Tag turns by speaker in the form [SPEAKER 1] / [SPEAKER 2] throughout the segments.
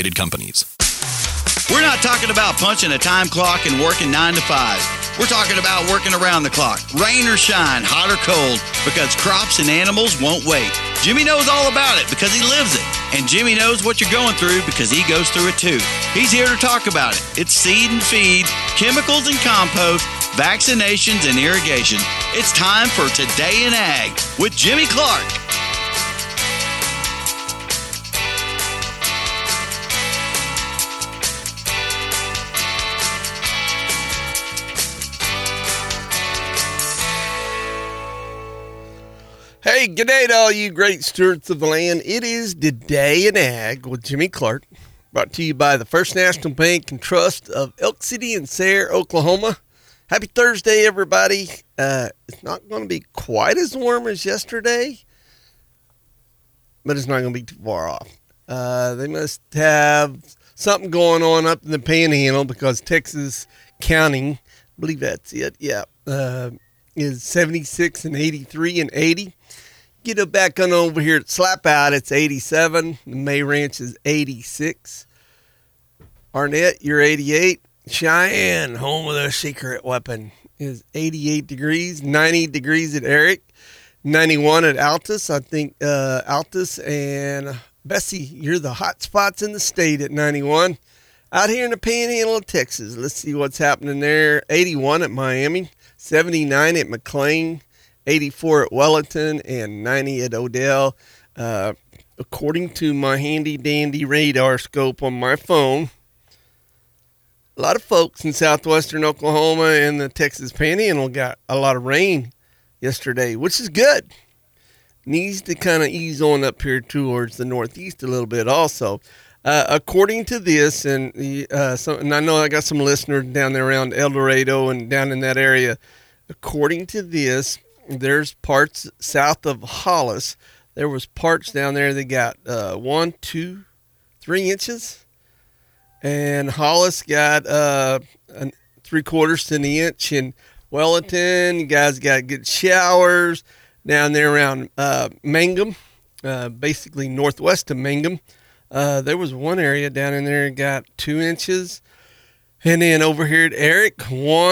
[SPEAKER 1] Companies.
[SPEAKER 2] We're not talking about punching a time clock and working 9 to 5. We're talking about working around the clock, rain or shine, hot or cold, because crops and animals won't wait. Jimmy knows all about it because he lives it. And Jimmy knows what you're going through because he goes through it too. He's here to talk about it. It's seed and feed, chemicals and compost, vaccinations and irrigation. It's time for Today in Ag with Jimmy Clark.
[SPEAKER 3] Hey, good day to all you great stewards of the land. It is Today in Ag with Jimmy Clark, brought to you by the First National Bank and Trust of Elk City and Sayre, Oklahoma. Happy Thursday, everybody. It's not going to be quite as warm as yesterday, but it's not going to be too far off. They must have something going on up in the Panhandle because Texas County, I believe that's it, is 76 and 83 and 80. Get it back on over here at Slap Out, it's 87. The May Ranch is 86. Arnett, you're 88. Cheyenne, home of the secret weapon, is 88 degrees. 90 degrees at Eric. 91 at Altus. I think Altus and Bessie, you're the hot spots in the state at 91. Out here in the Panhandle of Texas, let's see what's happening there. 81 at Miami. 79 at McLean, 84 at Wellington, and 90 at Odell. According to my handy-dandy radar scope on my phone, a lot of folks in southwestern Oklahoma and the Texas Panhandle got a lot of rain yesterday, which is good. Needs to kind of ease on up here towards the northeast a little bit also. According to this, and I know I got some listeners down there around El Dorado and down in that area. According to this, there's parts south of Hollis. There was parts down there that got 1, 2, 3 inches, and Hollis got 3/4 to an inch. In Wellington, you guys got good showers down there around Mangum, basically northwest of Mangum. There was one area down in there that got 2 inches. And then over here at Eric,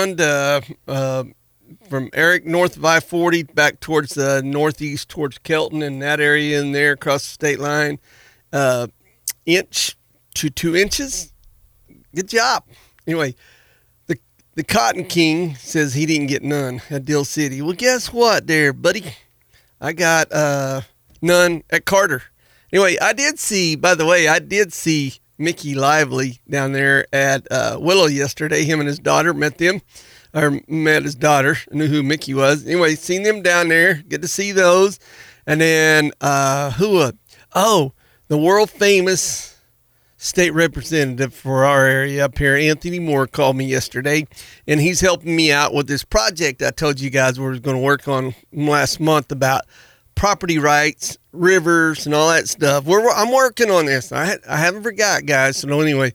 [SPEAKER 3] from Eric north of I-40 back towards the northeast towards Kelton and that area in there across the state line, inch to 2 inches. Good job. Anyway, the Cotton King says he didn't get none at Dill City. Well, guess what there, buddy? I got none at Carter. Anyway, I did see Mickey Lively down there at Willow yesterday. Him and his daughter met his daughter, knew who Mickey was. Anyway, seen them down there. Good to see those. And then, the world famous state representative for our area up here, Anthony Moore, called me yesterday. And he's helping me out with this project I told you guys we were going to work on last month about property rights, rivers, and all that stuff. I'm working on this. I haven't forgot, guys. So anyway,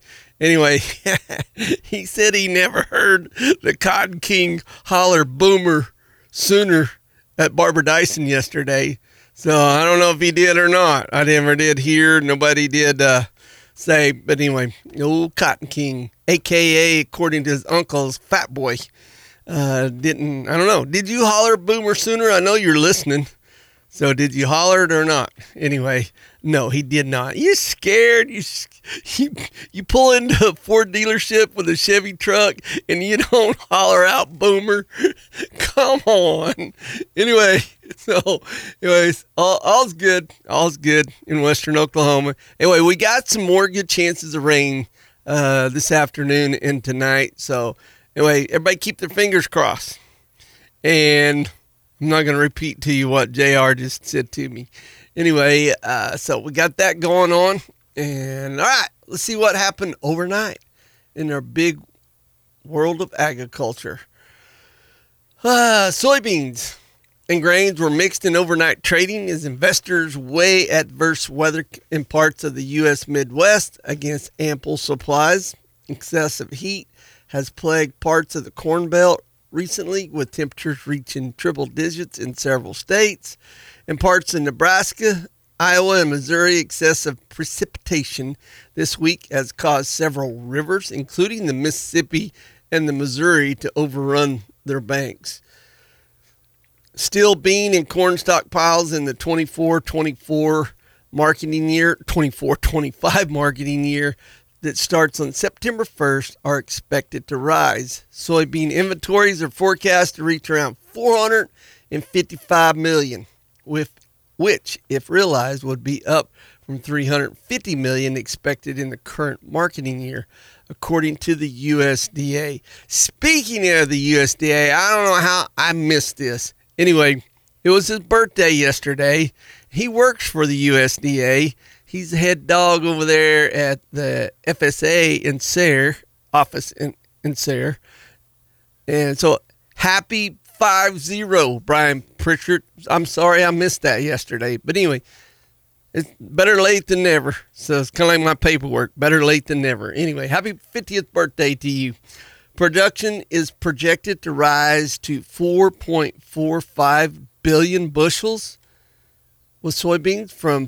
[SPEAKER 3] he said he never heard the Cotton King holler boomer sooner at Barbara Dyson yesterday. So I don't know if he did or not. I never did hear. Nobody did say. But anyway, old Cotton King, a.k.a. according to his uncle's Fat Boy, I don't know. Did you holler boomer sooner? I know you're listening. So did you holler it or not? Anyway, no, he did not. You scared? You pull into a Ford dealership with a Chevy truck and you don't holler out boomer? Come on. Anyways, all's good. All's good in western Oklahoma. Anyway, we got some more good chances of rain this afternoon and tonight. So anyway, everybody keep their fingers crossed. And I'm not going to repeat to you what JR just said to me. Anyway, so we got that going on. And all right, let's see what happened overnight in our big world of agriculture. Soybeans and grains were mixed in overnight trading as investors weigh adverse weather in parts of the U.S. Midwest against ample supplies. Excessive heat has plagued parts of the Corn Belt recently, with temperatures reaching triple digits in several states. In parts of Nebraska, Iowa and Missouri, excessive precipitation this week has caused several rivers, including the Mississippi and the Missouri, to overrun their banks. Still bean and corn stockpiles in the 24-25 marketing year that starts on September 1st are expected to rise. Soybean inventories are forecast to reach around 455 million, which, if realized, would be up from 350 million expected in the current marketing year, according to the USDA. Speaking of the USDA, I don't know how I missed this. Anyway, it was his birthday yesterday. He works for the USDA. He's the head dog over there at the FSA in Sayre, office in Sayre. And so, happy 5-0, Brian Pritchard. I'm sorry I missed that yesterday. But anyway, it's better late than never. So it's kind of like my paperwork, better late than never. Anyway, happy 50th birthday to you. Production is projected to rise to 4.45 billion bushels with soybeans from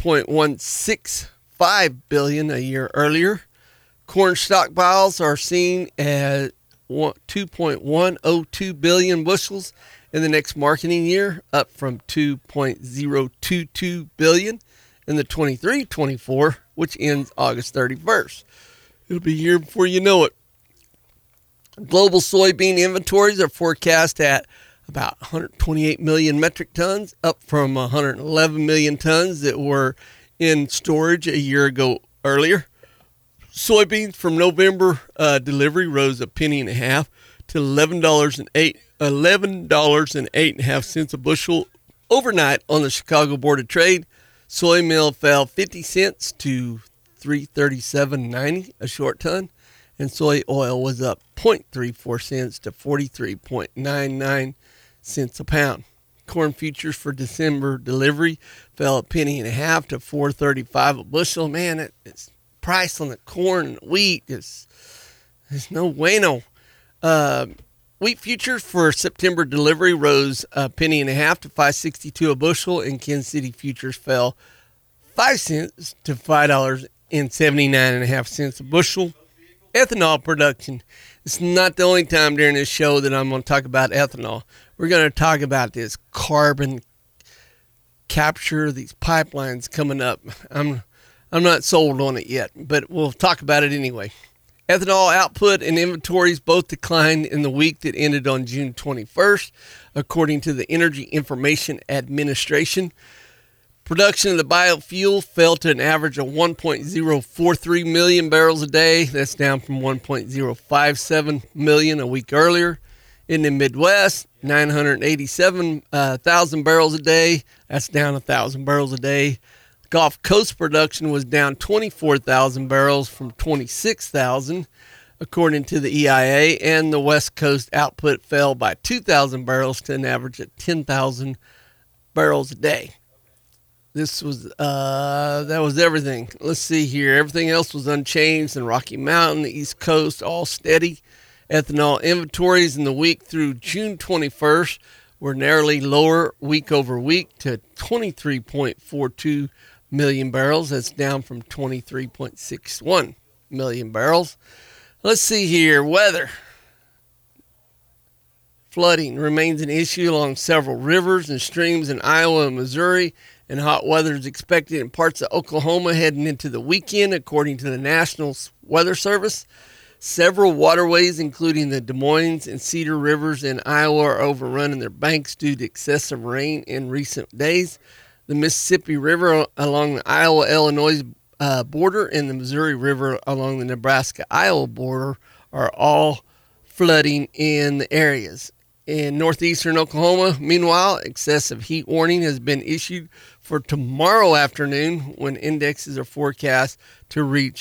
[SPEAKER 3] 4.165 billion a year earlier. Corn stockpiles are seen at 2.102 billion bushels in the next marketing year, up from 2.022 billion in the 23-24, which ends August 31st. It'll be here before you know it. Global soybean inventories are forecast at about 128 million metric tons, up from 111 million tons that were in storage a year ago earlier. Soybeans from November delivery rose a penny and a half to $11.08 a bushel overnight on the Chicago Board of Trade. Soy meal fell 50 cents to $337.90 a short ton, and soy oil was up 0.34 cents to 43.99 cents a pound. Corn futures for December delivery fell a penny and a half to $4.35 a bushel. Man, it's price on the corn and wheat is no bueno. Wheat futures for September delivery rose a penny and a half to $5.62 a bushel, and Kansas City futures fell 5 cents to $5.79.5 a bushel. Ethanol production. It's not the only time during this show that I'm going to talk about ethanol. We're going to talk about this carbon capture, these pipelines coming up. I'm not sold on it yet, but we'll talk about it anyway. Ethanol output and inventories both declined in the week that ended on June 21st, according to the Energy Information Administration. Production of the biofuel fell to an average of 1.043 million barrels a day. That's down from 1.057 million a week earlier. In the Midwest, 987,000 barrels a day. That's down 1,000 barrels a day. Gulf Coast production was down 24,000 barrels from 26,000, according to the EIA, and the West Coast output fell by 2,000 barrels to an average of 10,000 barrels a day. That was everything. Let's see here. Everything else was unchanged in Rocky Mountain, the East Coast, all steady. Ethanol inventories in the week through June 21st were narrowly lower week over week to 23.42 million barrels. That's down from 23.61 million barrels. Let's see here. Weather. Flooding remains an issue along several rivers and streams in Iowa and Missouri, and hot weather is expected in parts of Oklahoma heading into the weekend, according to the National Weather Service. Several waterways, including the Des Moines and Cedar Rivers in Iowa, are overrun in their banks due to excessive rain in recent days. The Mississippi River along the Iowa-Illinois border and the Missouri River along the Nebraska-Iowa border are all flooding in the areas. In northeastern Oklahoma, meanwhile, excessive heat warning has been issued for tomorrow afternoon when indexes are forecast to reach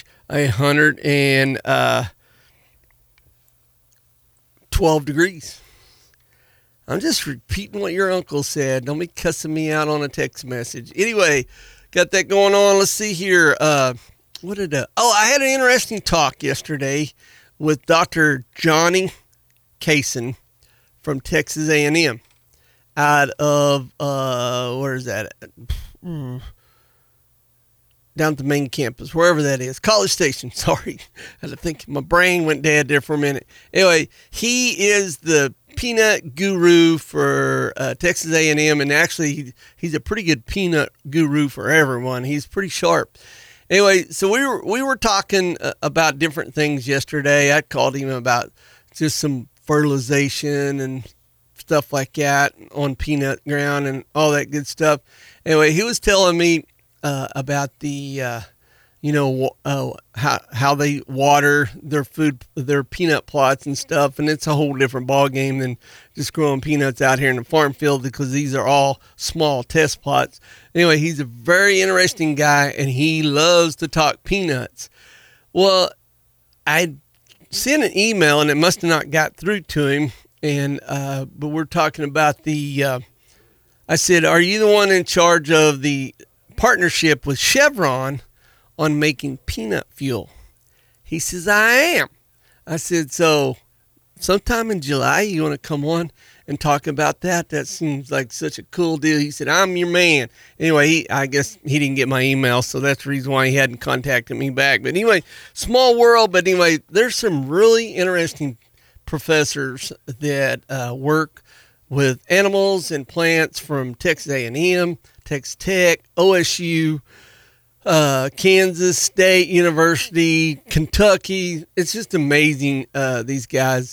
[SPEAKER 3] 112 degrees. I'm just repeating what your uncle said. Don't be cussing me out on a text message. Anyway, got that going on. Let's see here. I had an interesting talk yesterday with Dr. Johnny Kaysen from Texas A&M out of, where is that? down at the main campus, wherever that is. College Station, sorry. I had to think, my brain went dead there for a minute. Anyway, he is the peanut guru for Texas A&M, and actually he's a pretty good peanut guru for everyone. He's pretty sharp. Anyway, so we were talking about different things yesterday. I called him about just some fertilization and stuff like that on peanut ground and all that good stuff. Anyway, he was telling me about the how they water their food, their peanut plots and stuff, and it's a whole different ball game than just growing peanuts out here in the farm field, because these are all small test plots. Anyway, he's a very interesting guy, and he loves to talk peanuts. Well, I sent an email, and it must have not got through to him, and but we're talking about the I said, are you the one in charge of the partnership with Chevron on making peanut fuel? He says, I am. I said, so sometime in July, you want to come on and talk about that? That seems like such a cool deal. He said, I'm your man. Anyway, I guess he didn't get my email, so that's the reason why he hadn't contacted me back. But anyway, small world. But anyway, there's some really interesting professors that work with animals and plants from Texas A&M, Texas Tech, OSU, Kansas State University, Kentucky. It's just amazing, these guys,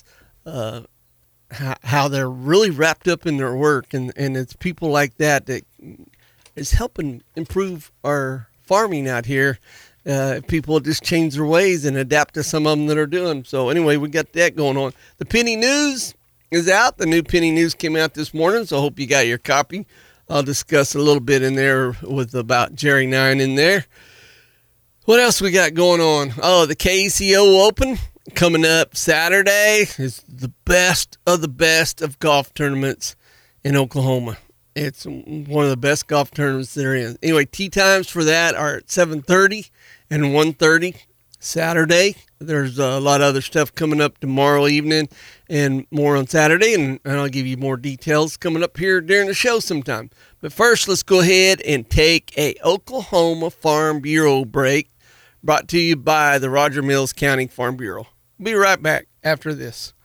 [SPEAKER 3] how they're really wrapped up in their work. And it's people like that is helping improve our farming out here. People just change their ways and adapt to some of them that are doing. So anyway, we got that going on. The Penny News is out. The new Penny News came out this morning, so I hope you got your copy. I'll discuss a little bit in there with about Jerry Nine in there. What else we got going on? Oh, the KCO Open coming up Saturday is the best of golf tournaments in Oklahoma. It's one of the best golf tournaments there is. Anyway, tee times for that are at 7:30 and 1:30 Saturday. There's a lot of other stuff coming up tomorrow evening and more on Saturday, and I'll give you more details coming up here during the show sometime. But first, let's go ahead and take a Oklahoma Farm Bureau break, brought to you by the Roger Mills County Farm Bureau. Be right back after this.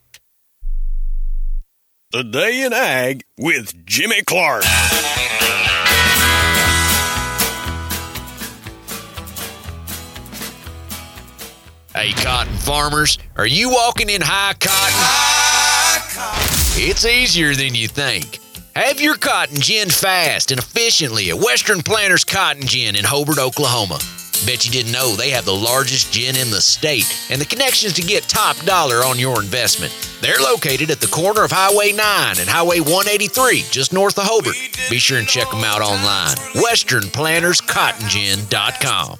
[SPEAKER 1] The Day in Ag with Jimmy Clark.
[SPEAKER 4] Hey, cotton farmers, are you walking in high cotton? It's easier than you think. Have your cotton ginned fast and efficiently at Western Planters Cotton Gin in Hobart, Oklahoma. Bet you didn't know they have the largest gin in the state and the connections to get top dollar on your investment. They're located at the corner of Highway 9 and Highway 183, just north of Hobart. Be sure and check them out online. WesternPlantersCottonGin.com.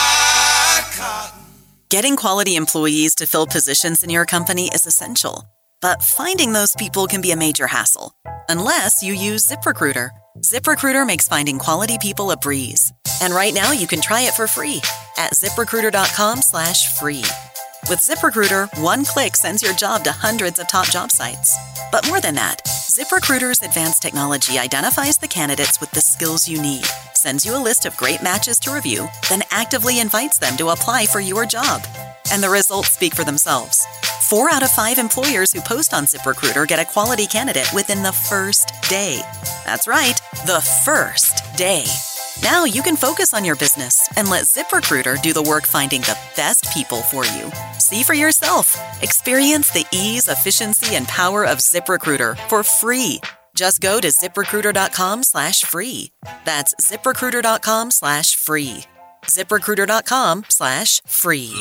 [SPEAKER 5] Getting quality employees to fill positions in your company is essential, but finding those people can be a major hassle, unless you use ZipRecruiter. ZipRecruiter makes finding quality people a breeze. And right now you can try it for free at ZipRecruiter.com/free. With ZipRecruiter, one click sends your job to hundreds of top job sites. But more than that, ZipRecruiter's advanced technology identifies the candidates with the skills you need, sends you a list of great matches to review, then actively invites them to apply for your job. And the results speak for themselves. 4 out of 5 employers who post on ZipRecruiter get a quality candidate within the first day. That's right, the first day. Now you can focus on your business and let ZipRecruiter do the work finding the best people for you. See for yourself. Experience the ease, efficiency, and power of ZipRecruiter for free. Just go to ZipRecruiter.com/free. That's ZipRecruiter.com/free. ZipRecruiter.com/free.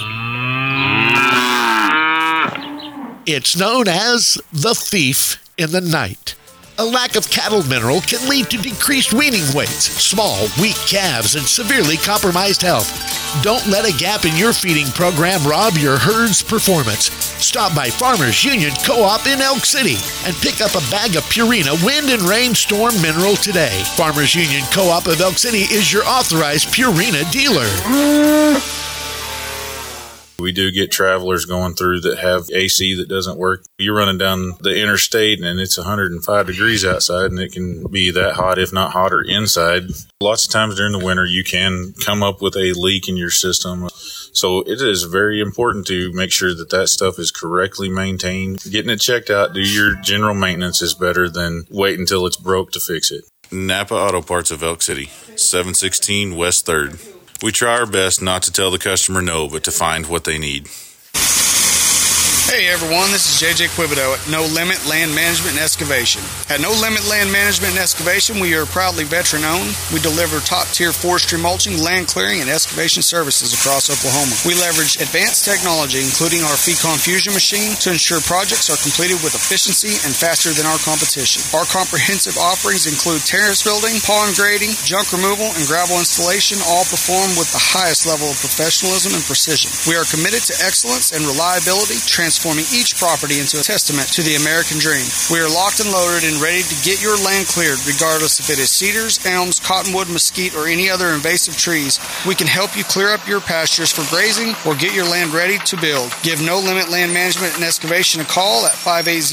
[SPEAKER 6] It's known as the thief in the night. A lack of cattle mineral can lead to decreased weaning weights, small, weak calves, and severely compromised health. Don't let a gap in your feeding program rob your herd's performance. Stop by Farmers Union Co-op in Elk City and pick up a bag of Purina Wind and Rain Storm Mineral today. Farmers Union Co-op of Elk City is your authorized Purina dealer.
[SPEAKER 7] We do get travelers going through that have AC that doesn't work. You're running down the interstate and it's 105 degrees outside, and it can be that hot, if not hotter, inside. Lots of times during the winter, you can come up with a leak in your system. So it is very important to make sure that that stuff is correctly maintained. Getting it checked out, do your general maintenance is better than wait until it's broke to fix it. Napa Auto Parts of Elk City, 716 West 3rd. We try our best not to tell the customer no, but to find what they need.
[SPEAKER 8] Hey everyone, this is JJ Quibido at No Limit Land Management and Excavation. At No Limit Land Management and Excavation, we are proudly veteran-owned. We deliver top-tier forestry mulching, land clearing, and excavation services across Oklahoma. We leverage advanced technology, including our Fecon Fusion machine, to ensure projects are completed with efficiency and faster than our competition. Our comprehensive offerings include terrace building, pond grading, junk removal, and gravel installation, all performed with the highest level of professionalism and precision. We are committed to excellence and reliability, transforming each property into a testament to the American dream. We are locked and loaded and ready to get your land cleared, regardless if it is cedars, elms, cottonwood, mesquite, or any other invasive trees. We can help you clear up your pastures for grazing or get your land ready to build. Give No Limit Land Management and Excavation a call at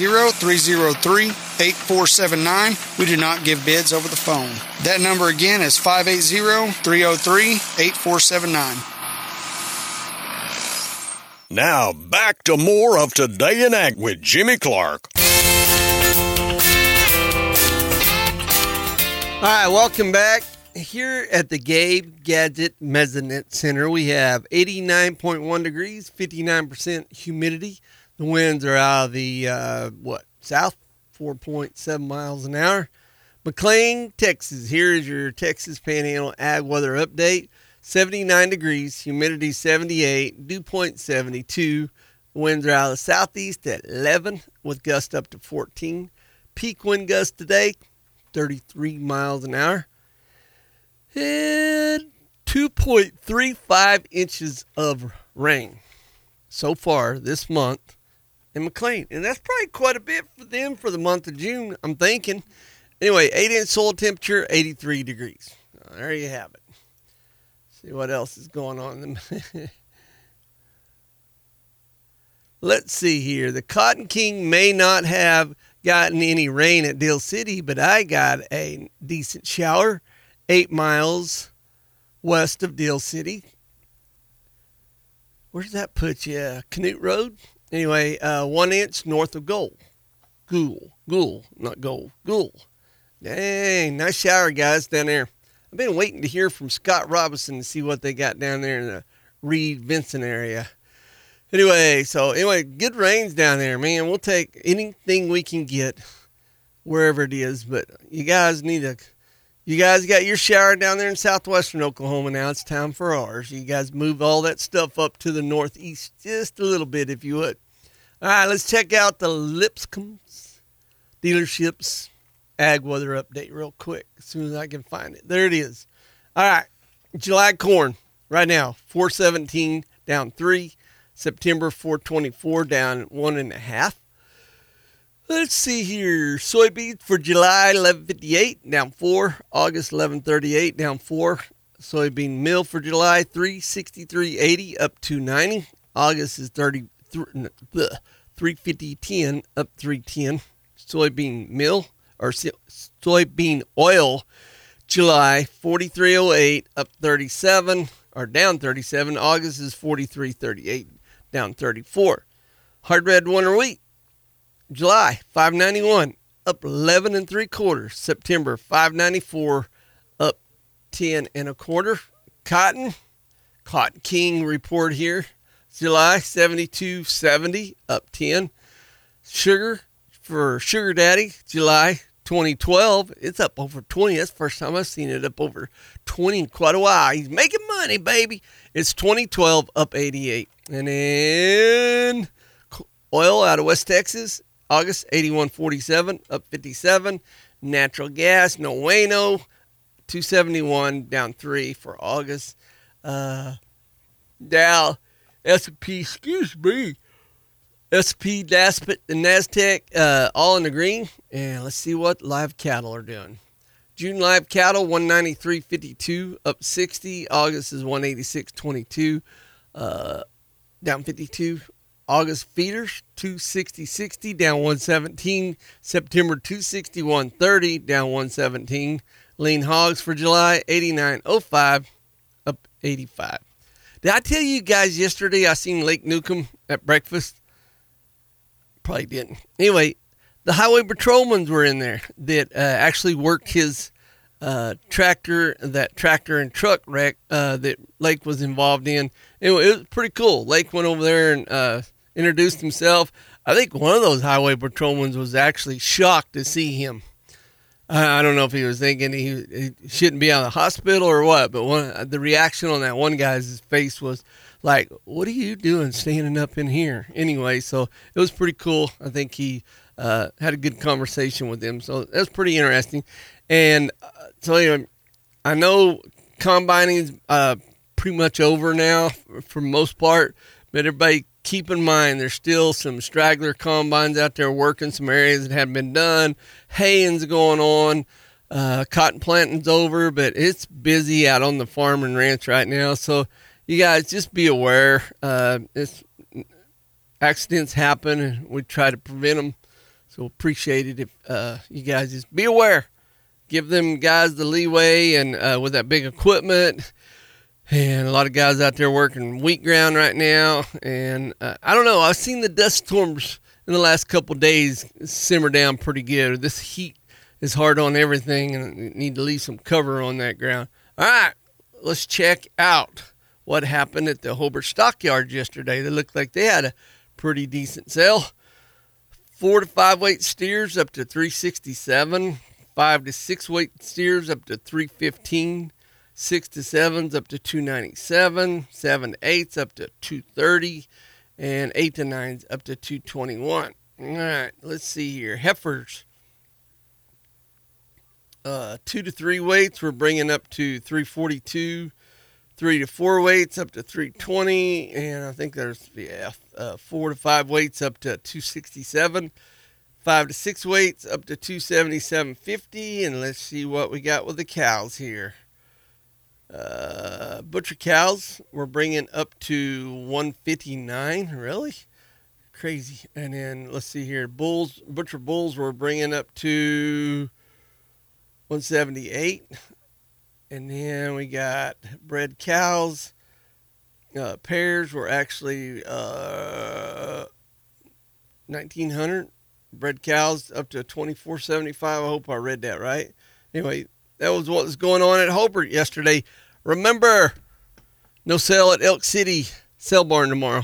[SPEAKER 8] 580-303-8479. We do not give bids over the phone. That number again is 580-303-8479.
[SPEAKER 1] Now, back to more of Today in Ag with Jimmy Clark.
[SPEAKER 3] All right, welcome back. Here at the Gabe Gadget Mesonet Center, we have 89.1 degrees, 59% humidity. The winds are out of the, south, 4.7 miles an hour. McLean, Texas. Here is your Texas Panhandle Ag Weather Update. 79 degrees, humidity 78, dew point 72. Winds are out of the southeast at 11 with gusts up to 14. Peak wind gust today, 33 miles an hour. And 2.35 inches of rain so far this month in McLean. And that's probably quite a bit for them for the month of June, I'm thinking. Anyway, 8-inch soil temperature, 83 degrees. There you have it. See what else is going on. Let's see here. The Cotton King may not have gotten any rain at Deal City, but I got a decent shower 8 miles west of Deal City. Where does that put you? Canute Road? Anyway, 1 inch north of Gould. Gould, not Gold. Gould. Dang, nice shower, guys, down there. I've been waiting to hear from Scott Robinson to see what they got down there in the Reed-Vincent area. Anyway, good rains down there, man. We'll take anything we can get wherever it is. But you guys got your shower down there in southwestern Oklahoma now. It's time for ours. You guys move all that stuff up to the northeast just a little bit if you would. All right, let's check out the Lipscomb's dealerships Ag weather update real quick as soon as I can find it. There it is. All right. July corn right now, 417 down 3. September 424 down 1.5. Let's see here. Soybeans for July 1158 down 4. August 1138 down 4. Soybean meal for July 363.80 up 290. August is 350.10 up 310. Soybean meal or soybean oil, July 43.08 up 37 or down 37. August is 43.38 down 34. Hard red winter wheat, July 591 up 11 3/4. September 594 up 10 1/4. Cotton King report here, July 72.70 up 10. Sugar for Sugar Daddy, July 2012, it's up over 20. That's the first time I've seen it up over 20 in quite a while. He's making money, baby. It's 2012 up 88. And then oil out of West Texas, August 81.47 up 57. Natural gas, no bueno, 271 down 3 for August. Dow, S&P, SP, NASDAQ, and NASDAQ, all in the green. And let's see what live cattle are doing. June live cattle, 193.52, up 60. August is 186.22, down 52. August feeders, 260.60, down 117. September 261.30, down 117. Lean hogs for July, 89.05, up 85. Did I tell you guys yesterday I seen Lake Newcomb at breakfast? Probably didn't. Anyway, the highway patrolmen were in there that actually worked his tractor and truck wreck that Lake was involved in. Anyway, it was pretty cool. Lake went over there and introduced himself. I think one of those highway patrolmen was actually shocked to see him. I don't know if he was thinking he shouldn't be out of the hospital or what, but the reaction on that one guy's face was like, "What are you doing standing up in here?" Anyway, so it was pretty cool. I think he had a good conversation with him, so that was pretty interesting. And so anyway, I know combining's pretty much over now for the most part, but everybody keep in mind there's still some straggler combines out there working some areas that haven't been done. Haying's going on. Cotton planting's over, but it's busy out on the farm and ranch right now. So you guys just be aware. Accidents happen, and we try to prevent them. So appreciate it if you guys just be aware. Give them guys the leeway, and with that big equipment. And a lot of guys out there working wheat ground right now. And I don't know. I've seen the dust storms in the last couple of days simmer down pretty good. This heat is hard on everything, and you need to leave some cover on that ground. All right, let's check out what happened at the Hobart Stockyards yesterday. They looked like they had a pretty decent sale. 4 to 5 weight steers up to $367. 5 to 6 weight steers up to $315. 6 to 7s up to $297, 7 to 8s up to $230, and 8 to 9s up to $221. All right, let's see here. Heifers, 2 to 3 weights we're bringing up to $342, 3 to 4 weights up to $320, and I think there's 4 to 5 weights up to $267. 5 to 6 weights up to $277.50, and let's see what we got with the cows here. Butcher cows we're bringing up to $159. Really crazy. And then let's see here, butcher bulls we're bringing up to $178. And then we got bred cows, pairs were actually $1,900. Bred cows up to $2,475. I hope I read that right. Anyway, that was what was going on at Hobart yesterday. Remember, no sale at Elk City Sale Barn tomorrow,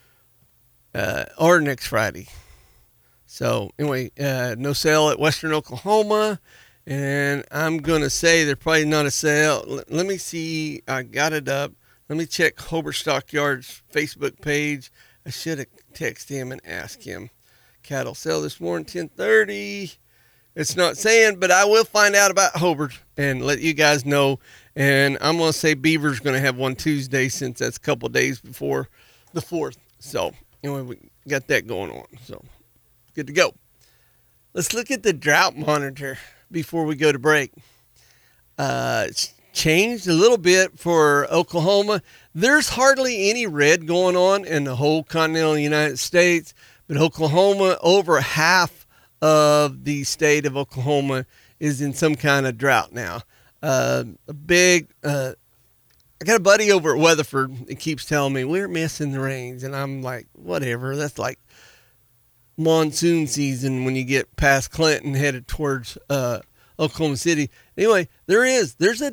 [SPEAKER 3] or next Friday. So anyway, no sale at Western Oklahoma, and I'm gonna say there's probably not a sale. Let me see. I got it up. Let me check Hobart Stockyards Facebook page. I should have texted him and asked him. Cattle sale this morning, 10:30. It's not saying, but I will find out about Hobart and let you guys know. And I'm going to say Beaver's going to have one Tuesday since that's a couple of days before the 4th. So, anyway, we got that going on. So, good to go. Let's look at the drought monitor before we go to break. It's changed a little bit for Oklahoma. There's hardly any red going on in the whole continental United States, but Oklahoma, over half of the state of Oklahoma is in some kind of drought now. I got a buddy over at Weatherford that keeps telling me we're missing the rains, and I'm like, whatever. That's like monsoon season when you get past Clinton headed towards Oklahoma City. Anyway, there's a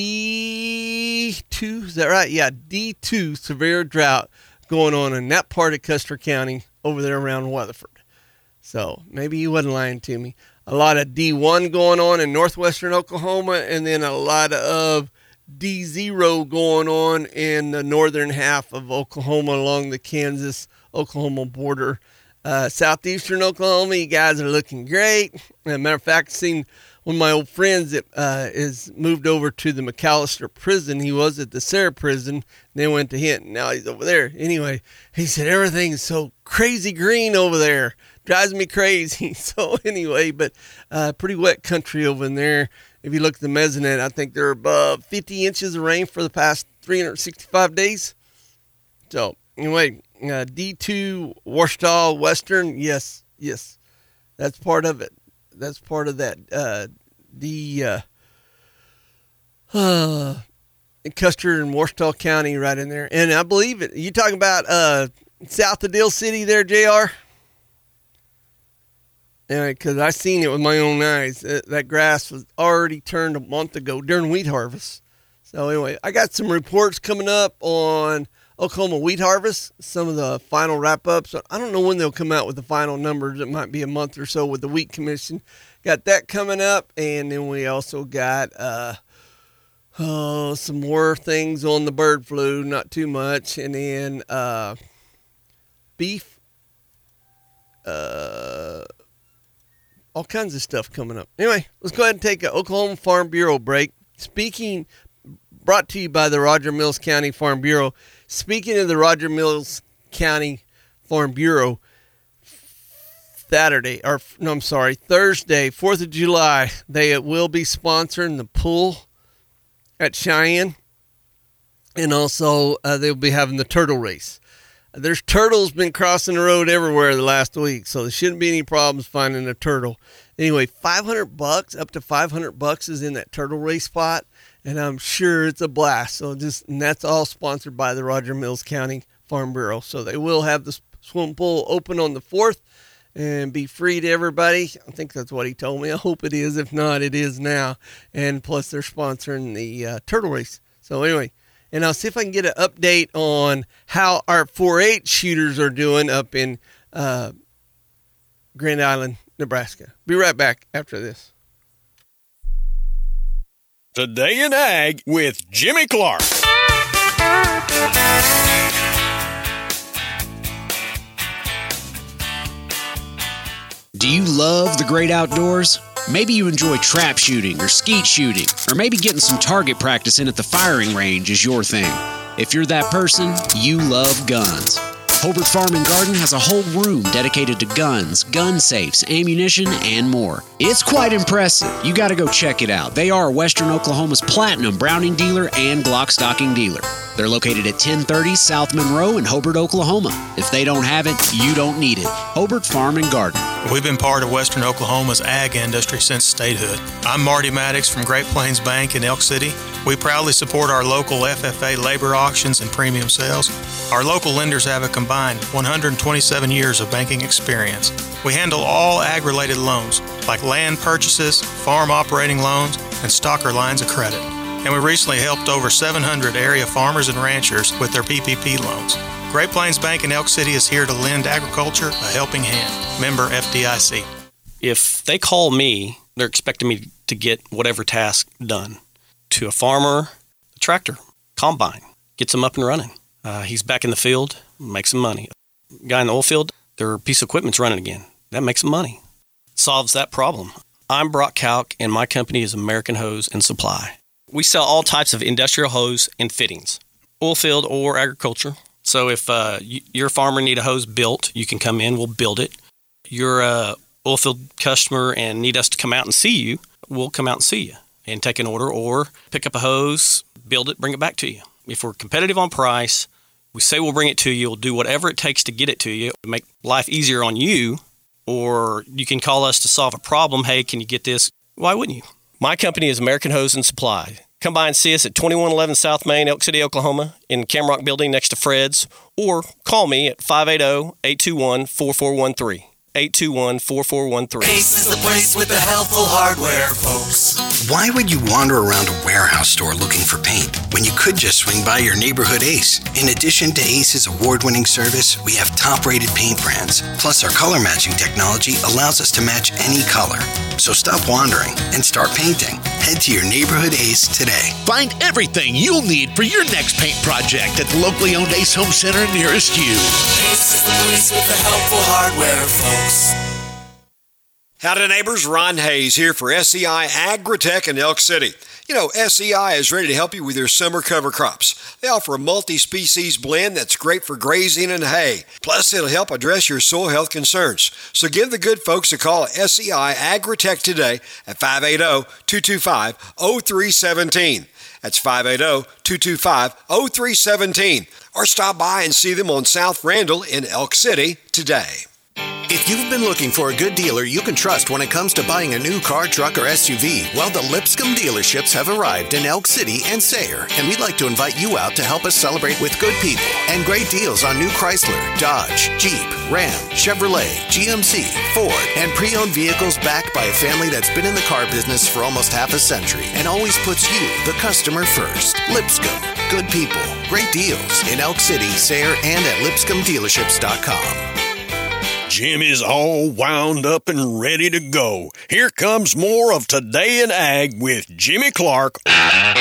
[SPEAKER 3] D2, is that right? Yeah, D2 severe drought going on in that part of Custer County over there around Weatherford. So maybe he wasn't lying to me. A lot of D1 going on in northwestern Oklahoma, and then a lot of D0 going on in the northern half of Oklahoma along the Kansas-Oklahoma border. Southeastern Oklahoma, you guys are looking great. As a matter of fact, I've seen one of my old friends that is moved over to the McAllister prison. He was at the Sarah prison, then went to Hinton. Now he's over there. Anyway, he said everything is so crazy green over there. Drives me crazy. So anyway, but pretty wet country over in there. If you look at the mesonet, I think they're above 50 inches of rain for the past 365 days. So anyway, D2 Warstall Western. Yes. That's part of it. That's part of that. Custer and Warstall County right in there. And I believe it. You talking about south of Dill City there, JR? Yeah, because I seen it with my own eyes. That grass was already turned a month ago during wheat harvest. So anyway, I got some reports coming up on Oklahoma wheat harvest, some of the final wrap-ups. I don't know when they'll come out with the final numbers. It might be a month or so with the Wheat Commission. Got that coming up, and then we also got some more things on the bird flu, not too much, and then beef, all kinds of stuff coming up. Anyway, let's go ahead and take an Oklahoma Farm Bureau break. Brought to you by the Roger Mills County Farm Bureau. Speaking of the Roger Mills County Farm Bureau, Thursday, 4th of July, they will be sponsoring the pool at Cheyenne, and also they'll be having the turtle race. There's turtles been crossing the road everywhere the last week, so there shouldn't be any problems finding a turtle. Anyway, $500, up to $500 is in that turtle race spot, and I'm sure it's a blast. And that's all sponsored by the Roger Mills County Farm Bureau. So they will have the swim pool open on the 4th and be free to everybody. I think that's what he told me. I hope it is. If not, it is now. And plus, they're sponsoring the turtle race. So anyway, and I'll see if I can get an update on how our 4-H shooters are doing up in Grand Island, Nebraska. Be right back after this.
[SPEAKER 1] Today in Ag with Jimmy Clark.
[SPEAKER 9] Do you love the great outdoors? Maybe you enjoy trap shooting or skeet shooting, or maybe getting some target practice in at the firing range is your thing. If you're that person, you love guns. Hobart Farm and Garden has a whole room dedicated to guns, gun safes, ammunition, and more. It's quite impressive. You gotta go check it out. They are Western Oklahoma's platinum Browning dealer and Glock stocking dealer. They're located at 1030 South Monroe in Hobart, Oklahoma. If they don't have it, you don't need it. Hobart Farm and Garden.
[SPEAKER 10] We've been part of Western Oklahoma's ag industry since statehood. I'm Marty Maddox from Great Plains Bank in Elk City. We proudly support our local FFA labor auctions and premium sales. Our local lenders have a combined 127 years of banking experience. We handle all ag-related loans, like land purchases, farm operating loans, and stocker lines of credit. And we recently helped over 700 area farmers and ranchers with their PPP loans. Great Plains Bank in Elk City is here to lend agriculture a helping hand. Member FDIC.
[SPEAKER 11] If they call me, they're expecting me to get whatever task done. To a farmer, a tractor, combine, gets them up and running. He's back in the field, makes some money. Guy in the oil field, their piece of equipment's running again. That makes some money. Solves that problem. I'm Brock Kalk, and my company is American Hose and Supply. We sell all types of industrial hose and fittings, oil field or agriculture. So if your farmer need a hose built, you can come in, we'll build it. You're a oil field customer and need us to come out and see you, we'll come out and see you and take an order or pick up a hose, build it, bring it back to you. If we're competitive on price, we say we'll bring it to you, we'll do whatever it takes to get it to you, make life easier on you, or you can call us to solve a problem. Hey, can you get this? Why wouldn't you? My company is American Hose and Supply. Come by and see us at 2111 South Main, Elk City, Oklahoma, in Camrock Building next to Fred's, or call me at 580-821-4413. 821-4413.
[SPEAKER 12] Ace is the place with the helpful hardware, folks.
[SPEAKER 13] Why would you wander around a warehouse store looking for paint when you could just swing by your neighborhood Ace? In addition to Ace's award-winning service, we have top-rated paint brands. Plus, our color matching technology allows us to match any color. So stop wandering and start painting. Head to your neighborhood Ace today.
[SPEAKER 6] Find everything you'll need for your next paint project at the locally owned Ace Home Center nearest you.
[SPEAKER 12] Ace is the place with the helpful hardware, folks.
[SPEAKER 14] Howdy neighbors, Ron Hayes here for SEI Agritech in Elk City. You know, SCI is ready to help you with your summer cover crops. They offer a multi-species blend that's great for grazing and hay. Plus, it'll help address your soil health concerns. So give the good folks a call at SCI Agritech today at 580-225-0317. That's 580-225-0317. Or stop by and see them on South Randall in Elk City today.
[SPEAKER 15] If you've been looking for a good dealer you can trust when it comes to buying a new car, truck, or SUV, well, the Lipscomb dealerships have arrived in Elk City and Sayre, and we'd like to invite you out to help us celebrate with good people and great deals on new Chrysler, Dodge, Jeep, Ram, Chevrolet, GMC, Ford, and pre-owned vehicles backed by a family that's been in the car business for almost half a century and always puts you, the customer, first. Lipscomb, good people, great deals in Elk City, Sayre, and at lipscombdealerships.com.
[SPEAKER 1] Jim is all wound up and ready to go. Here comes more of Today in Ag with Jimmy Clark.
[SPEAKER 3] All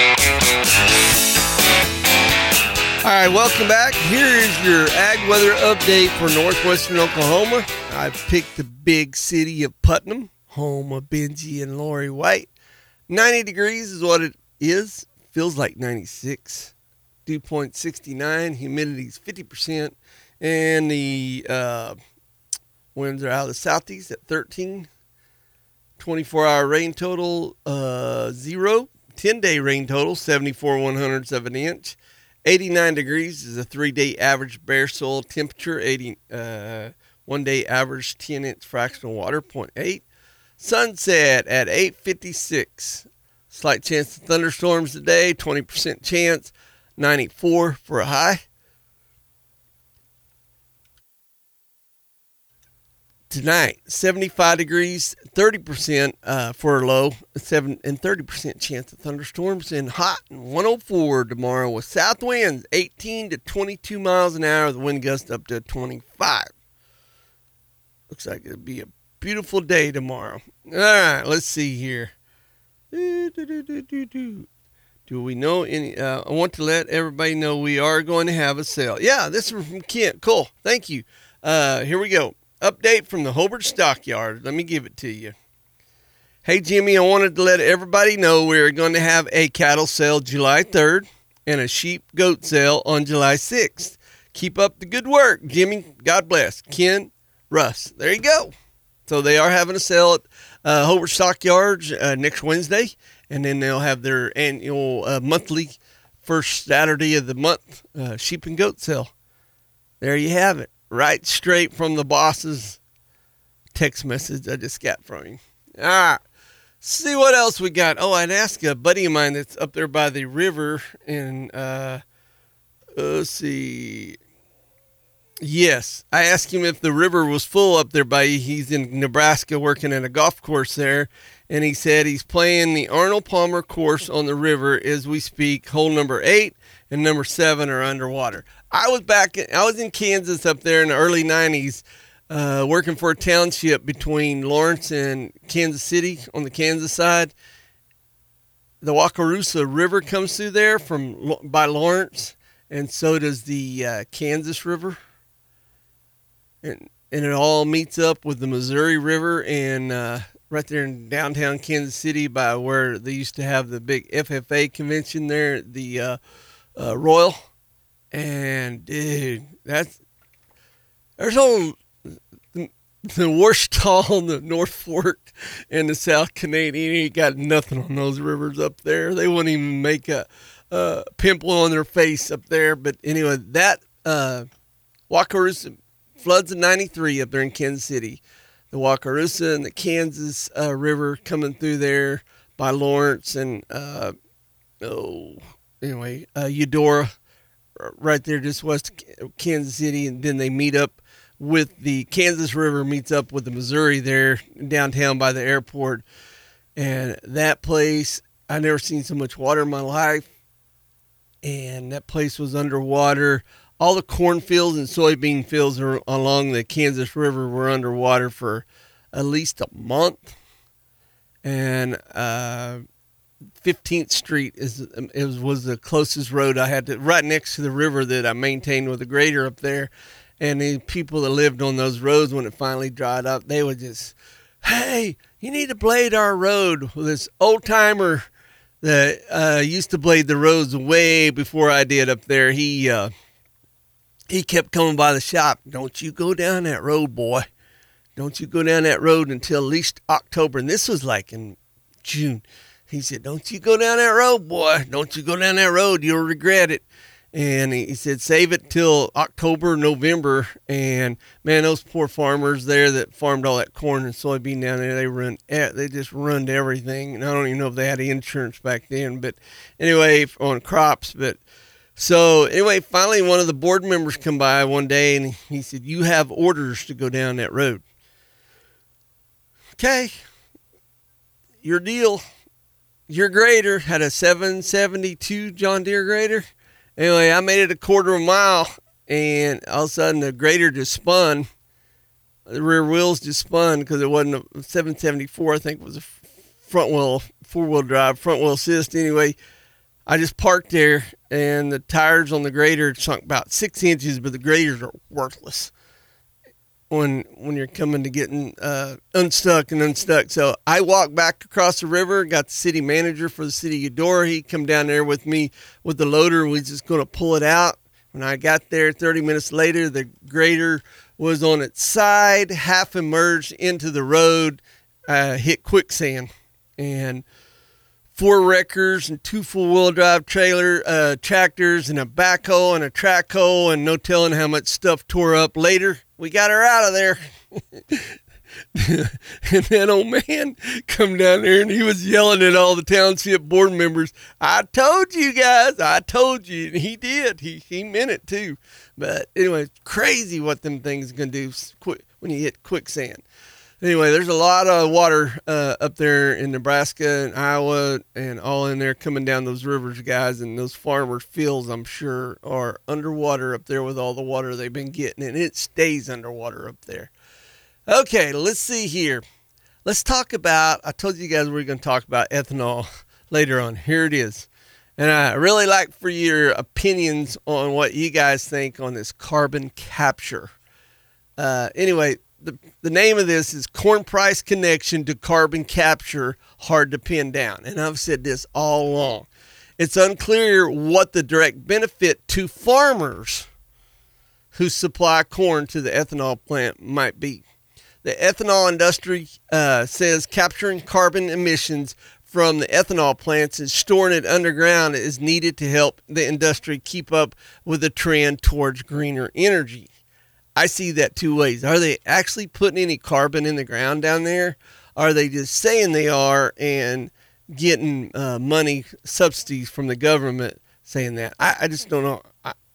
[SPEAKER 3] right, welcome back. Here is your ag weather update for northwestern Oklahoma. I've picked the big city of Putnam, home of Benji and Lori White. 90 degrees is what it is. Feels like 96. Dew point 69. Humidity's 50%. And the winds are out of the southeast at 13. 24-hour rain total, 0. 10-day rain total, 74/100ths of an inch. 89 degrees is a 3-day average bare soil temperature. 1-day average 10-inch fractional water, 0.8. Sunset at 8:56. Slight chance of thunderstorms today, 20% chance. 94 for a high. Tonight, 75 degrees, 30% for a low, 30% chance of thunderstorms, and hot and 104 tomorrow with south winds 18 to 22 miles an hour, the wind gust up to 25. Looks like it'll be a beautiful day tomorrow. All right, let's see here. Do we know any? I want to let everybody know we are going to have a sale. Yeah, this is from Kent. Cool. Thank you. Here we go. Update from the Hobart Stockyard. Let me give it to you. Hey, Jimmy, I wanted to let everybody know we're going to have a cattle sale July 3rd and a sheep-goat sale on July 6th. Keep up the good work, Jimmy. God bless. Ken, Russ. There you go. So they are having a sale at Hobart Stockyards next Wednesday, and then they'll have their annual monthly first Saturday of the month sheep and goat sale. There you have it. Right straight from the boss's text message I just got from him. All right. See what else we got. Oh, I'd ask a buddy of mine that's up there by the river. And let's see. Yes. I asked him if the river was full up there by, he's in Nebraska working at a golf course there. And he said he's playing the Arnold Palmer course on the river as we speak. Hole number 8 and number 7 are underwater. I was in Kansas up there in the early 90s, working for a township between Lawrence and Kansas City on the Kansas side. The Wakarusa River comes through there by Lawrence, and so does the Kansas River. And it all meets up with the Missouri River and right there in downtown Kansas City by where they used to have the big FFA convention there, the Royal. And dude, there's the Warstall, the North Fork, and the South Canadian. You got nothing on those rivers up there. They wouldn't even make a pimple on their face up there. But anyway, that Wakarusa floods in '93 up there in Kansas City. The Wakarusa and the Kansas River coming through there by Lawrence and Eudora. Right there just west of Kansas City, and then they meet up with the Kansas River meets up with the Missouri there downtown by the airport. And that place, I never seen so much water in my life. And that place was underwater. All the cornfields and soybean fields along the Kansas River were underwater for at least a month. And 15th Street was the closest road I had to, right next to the river that I maintained with a grader up there. And the people that lived on those roads, when it finally dried up, they would just, hey, you need to blade our road. Well, this old timer that used to blade the roads way before I did up there. He kept coming by the shop. Don't you go down that road, boy. Don't you go down that road until at least October. And this was like in June. He said, don't you go down that road, boy. Don't you go down that road. You'll regret it. And he said, save it till October, November. And, man, those poor farmers there that farmed all that corn and soybean down there, they just ruined everything. And I don't even know if they had insurance back then. But anyway, on crops. But so anyway, finally one of the board members come by one day, and he said, you have orders to go down that road. Okay, your deal. Your grader had a 772 John Deere grader. Anyway, I made it a quarter of a mile, and all of a sudden the grader just spun. The rear wheels just spun because it wasn't a 774. I think it was a front wheel, four-wheel drive, front wheel assist. Anyway, I just parked there, and the tires on the grader sunk about 6 inches, but the graders are worthless when you're coming to getting unstuck. So I walked back across the river, got the city manager for the city of Eudora. He come down there with me with the loader. We was just going to pull it out. When I got there 30 minutes later, the grader was on its side, half immersed into the road, hit quicksand. And 4 wreckers and 2 full-wheel drive tractors and a backhoe and a track hoe, and no telling how much stuff tore up. Later, we got her out of there. And that old man come down there, and he was yelling at all the township board members, I told you guys, I told you. And he did. He meant it too. But anyway, it's crazy what them things are going to do when you hit quicksand. Anyway, there's a lot of water up there in Nebraska and Iowa and all in there coming down those rivers, guys. And those farmers' fields, I'm sure, are underwater up there with all the water they've been getting. And it stays underwater up there. Okay, let's see here. Let's talk about, I told you guys we were going to talk about ethanol later on. Here it is. And I really like for your opinions on what you guys think on this carbon capture. Anyway, the name of this is Corn Price Connection to Carbon Capture, Hard to Pin Down. And I've said this all along. It's unclear what the direct benefit to farmers who supply corn to the ethanol plant might be. The ethanol industry says capturing carbon emissions from the ethanol plants and storing it underground is needed to help the industry keep up with the trend towards greener energy. I see that 2 ways. Are they actually putting any carbon in the ground down there? Are they just saying they are and getting money, subsidies from the government saying that? I just don't know.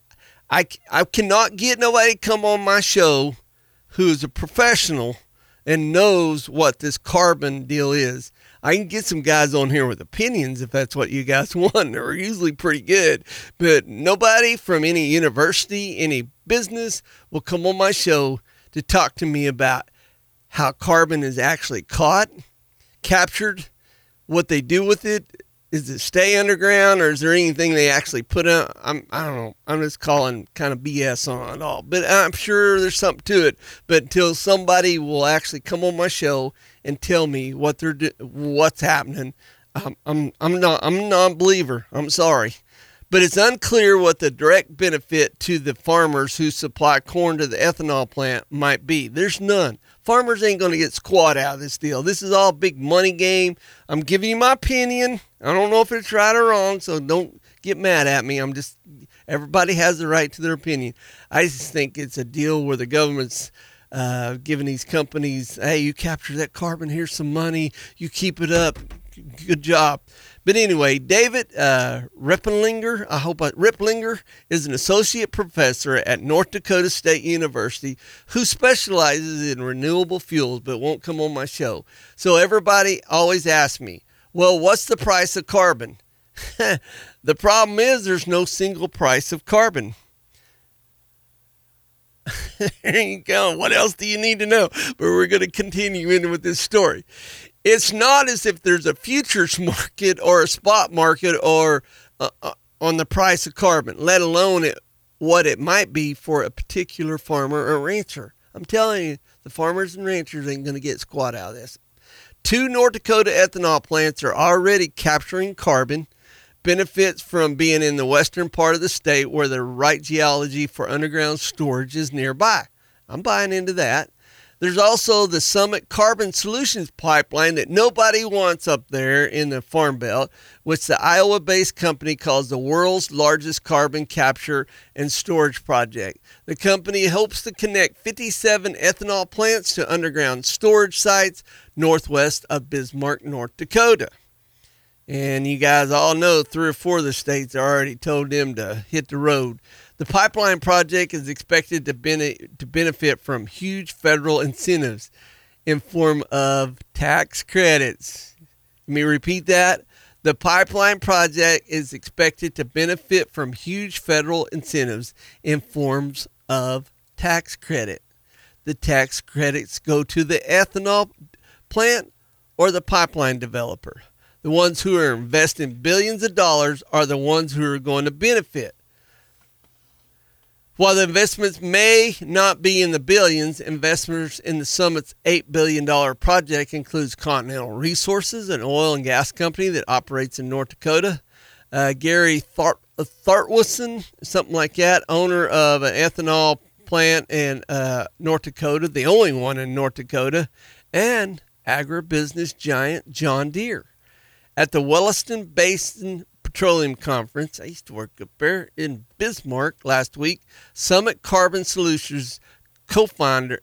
[SPEAKER 3] I cannot get nobody to come on my show who's a professional and knows what this carbon deal is. I can get some guys on here with opinions if that's what you guys want. They're usually pretty good. But nobody from any university, any business will come on my show to talk to me about how carbon is actually caught, captured, what they do with it. Is it stay underground, or is there anything they actually put out? I don't know. I'm just calling kind of BS on it all. But I'm sure there's something to it. But until somebody will actually come on my show and tell me what's happening, I'm not a non-believer. I'm sorry. But it's unclear what the direct benefit to the farmers who supply corn to the ethanol plant might be. There's none. Farmers ain't going to get squat out of this deal. This is all big money game. I'm giving you my opinion. I don't know if it's right or wrong, so don't get mad at me. Everybody has the right to their opinion. I just think it's a deal where the government's giving these companies, hey, you capture that carbon, here's some money, you keep it up, good job. But anyway, David Ripplinger, Ripplinger is an associate professor at North Dakota State University who specializes in renewable fuels but won't come on my show. So everybody always asks me, well, what's the price of carbon? The problem is there's no single price of carbon. There you go. What else do you need to know? But we're going to continue in with this story. It's not as if there's a futures market or a spot market or on the price of carbon, let alone what it might be for a particular farmer or rancher. I'm telling you, the farmers and ranchers ain't going to get squat out of this. 2 North Dakota ethanol plants are already capturing carbon. Benefits from being in the western part of the state where the right geology for underground storage is nearby. I'm buying into that. There's also the Summit Carbon Solutions pipeline that nobody wants up there in the Farm Belt, which the Iowa-based company calls the world's largest carbon capture and storage project. The company hopes to connect 57 ethanol plants to underground storage sites northwest of Bismarck, North Dakota. And you guys all know 3 or 4 of the states already told them to hit the road. The pipeline project is expected to benefit from huge federal incentives in form of tax credits. Let me repeat that. The pipeline project is expected to benefit from huge federal incentives in forms of tax credit. The tax credits go to the ethanol plant or the pipeline developer. The ones who are investing billions of dollars are the ones who are going to benefit. While the investments may not be in the billions, investors in the Summit's $8 billion project includes Continental Resources, an oil and gas company that operates in North Dakota. Gary Thartwison, something like that, owner of an ethanol plant in North Dakota, the only one in North Dakota, and agribusiness giant John Deere. At the Williston Basin Petroleum Conference, I used to work up there in Bismarck last week, Summit Carbon Solutions co-founder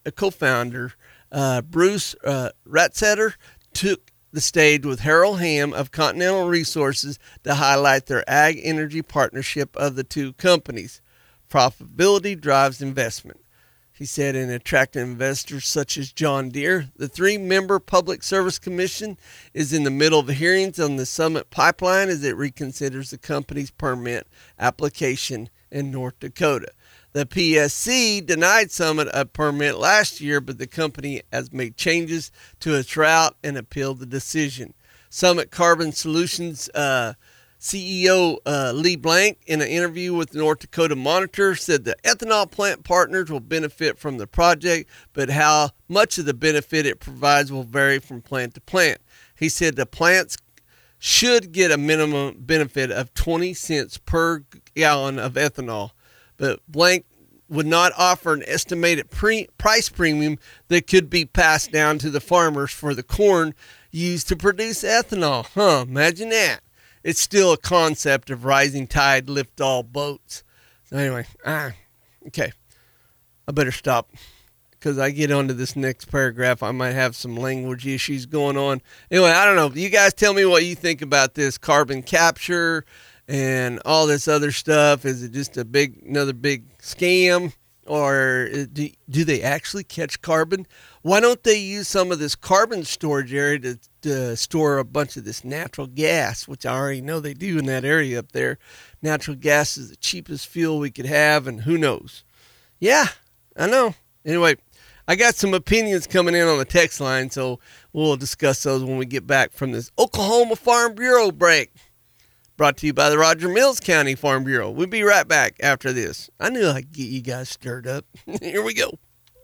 [SPEAKER 3] Bruce Ratzetter took the stage with Harold Hamm of Continental Resources to highlight their ag energy partnership of the two companies. Profitability drives investment. He said, in attracting investors such as John Deere, the 3-member Public Service Commission is in the middle of hearings on the Summit Pipeline as it reconsiders the company's permit application in North Dakota. The PSC denied Summit a permit last year, but the company has made changes to its route and appealed the decision. Summit Carbon Solutions CEO Lee Blank, in an interview with the North Dakota Monitor, said the ethanol plant partners will benefit from the project, but how much of the benefit it provides will vary from plant to plant. He said the plants should get a minimum benefit of 20 cents per gallon of ethanol, but Blank would not offer an estimated price premium that could be passed down to the farmers for the corn used to produce ethanol. Imagine that. It's still a concept of rising tide lift all boats. So anyway, okay. I better stop because I get onto this next paragraph. I might have some language issues going on. Anyway, I don't know. You guys tell me what you think about this carbon capture and all this other stuff. Is it just another big scam? Or do they actually catch carbon? Why don't they use some of this carbon storage area to store a bunch of this natural gas, which I already know they do in that area up there. Natural gas is the cheapest fuel we could have, and who knows? Yeah, I know. Anyway, I got some opinions coming in on the text line, so we'll discuss those when we get back from this Oklahoma Farm Bureau break. Brought to you by the Roger Mills County Farm Bureau. We'll be right back after this. I knew I'd get you guys stirred up. Here we go.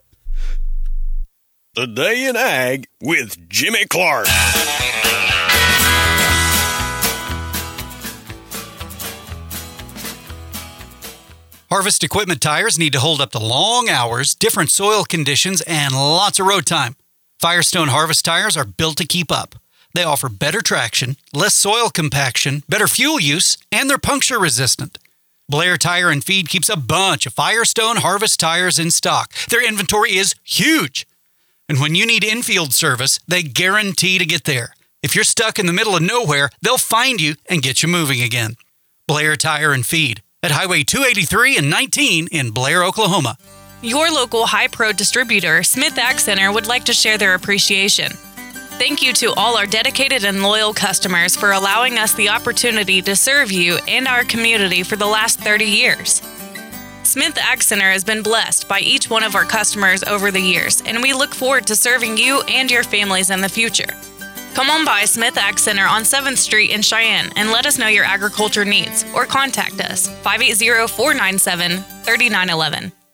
[SPEAKER 1] The Day in Ag with Jimmy Clark.
[SPEAKER 16] Harvest equipment tires need to hold up to long hours, different soil conditions, and lots of road time. Firestone Harvest tires are built to keep up. They offer better traction, less soil compaction, better fuel use, and they're puncture resistant. Blair Tire and Feed keeps a bunch of Firestone Harvest tires in stock. Their inventory is huge. And when you need infield service, they guarantee to get there. If you're stuck in the middle of nowhere, they'll find you and get you moving again. Blair Tire and Feed at Highway 283 and 19 in Blair, Oklahoma.
[SPEAKER 17] Your local Hi-Pro distributor, Smith Ag Center, would like to share their appreciation. Thank you to all our dedicated and loyal customers for allowing us the opportunity to serve you and our community for the last 30 years. Smith Ag Center has been blessed by each one of our customers over the years, and we look forward to serving you and your families in the future. Come on by Smith Ag Center on 7th Street in Cheyenne and let us know your agriculture needs, or contact us, 580-497-3911.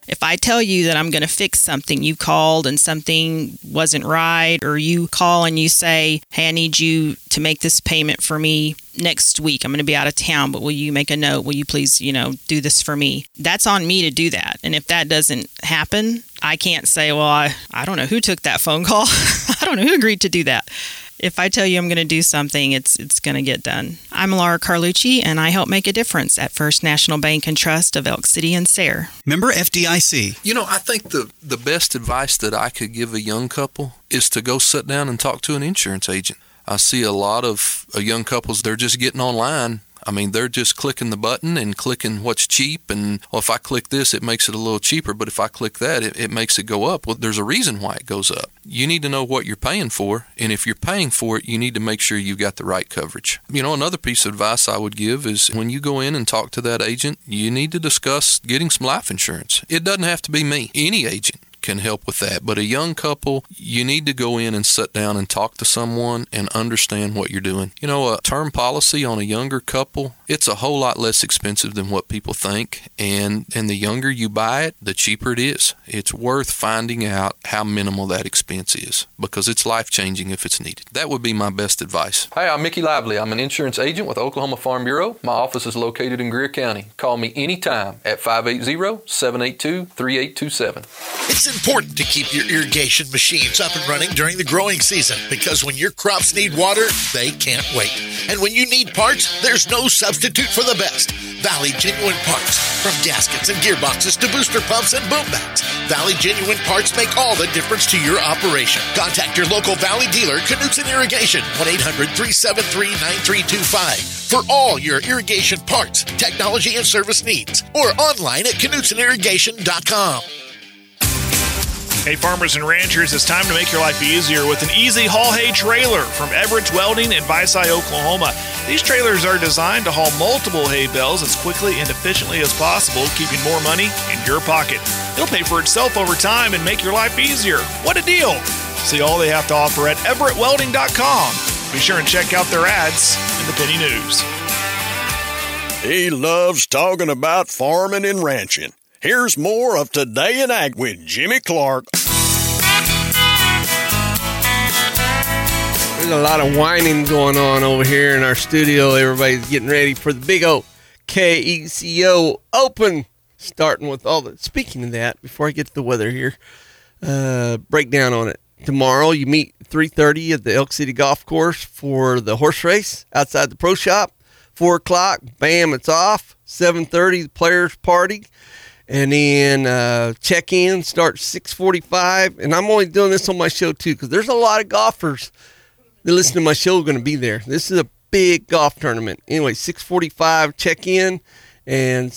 [SPEAKER 18] If I tell you that I'm going to fix something, you called and something wasn't right, or you call and you say, hey, I need you to make this payment for me next week. I'm going to be out of town, but will you make a note? Will you please, do this for me? That's on me to do that. And if that doesn't happen, I can't say, well, I don't know who took that phone call. I don't know who agreed to do that. If I tell you I'm going to do something, it's going to get done. I'm Laura Carlucci, and I help make a difference at First National Bank and Trust of Elk City and Sayre.
[SPEAKER 19] Member FDIC.
[SPEAKER 20] I think the best advice that I could give a young couple is to go sit down and talk to an insurance agent. I see a lot of young couples, they're just getting online. They're just clicking the button and clicking what's cheap. And if I click this, it makes it a little cheaper. But if I click that, it makes it go up. Well, there's a reason why it goes up. You need to know what you're paying for. And if you're paying for it, you need to make sure you've got the right coverage. Another piece of advice I would give is when you go in and talk to that agent, you need to discuss getting some life insurance. It doesn't have to be me. Any agent can help with that. But a young couple, you need to go in and sit down and talk to someone and understand what you're doing. A term policy on a younger couple, it's a whole lot less expensive than what people think. And the younger you buy it, the cheaper it is. It's worth finding out how minimal that expense is because it's life-changing if it's needed. That would be my best advice.
[SPEAKER 21] Hi, I'm Mickey Lively. I'm an insurance agent with Oklahoma Farm Bureau. My office is located in Greer County. Call me anytime at 580-782-3827.
[SPEAKER 6] It's important to keep your irrigation machines up and running during the growing season because when your crops need water, they can't wait. And when you need parts, there's no substitute for the best. Valley Genuine Parts. From gaskets and gearboxes to booster pumps and boom backs, Valley Genuine Parts make all the difference to your operation. Contact your local Valley dealer, Knutson Irrigation, 1-800-373-9325 for all your irrigation parts, technology, and service needs. Or online at KnutsonIrrigation.com.
[SPEAKER 22] Hey farmers and ranchers, it's time to make your life easier with an easy haul hay trailer from Everett Welding in Visay, Oklahoma. These trailers are designed to haul multiple hay bales as quickly and efficiently as possible, keeping more money in your pocket. It'll pay for itself over time and make your life easier. What a deal! See all they have to offer at EverettWelding.com. Be sure and check out their ads in the Penny News.
[SPEAKER 1] He loves talking about farming and ranching. Here's more of Today in Ag with Jimmy Clark.
[SPEAKER 3] There's a lot of whining going on over here in our studio. Everybody's getting ready for the big old KECO Open. Starting with speaking of that, before I get to the weather here, breakdown on it. Tomorrow you meet 3:30 at the Elk City Golf Course for the horse race outside the pro shop. 4 o'clock, bam, it's off. 7:30, the players party. And then check-in starts 6:45. And I'm only doing this on my show, too, because there's a lot of golfers that listen to my show going to be there. This is a big golf tournament. Anyway, 6:45 check-in and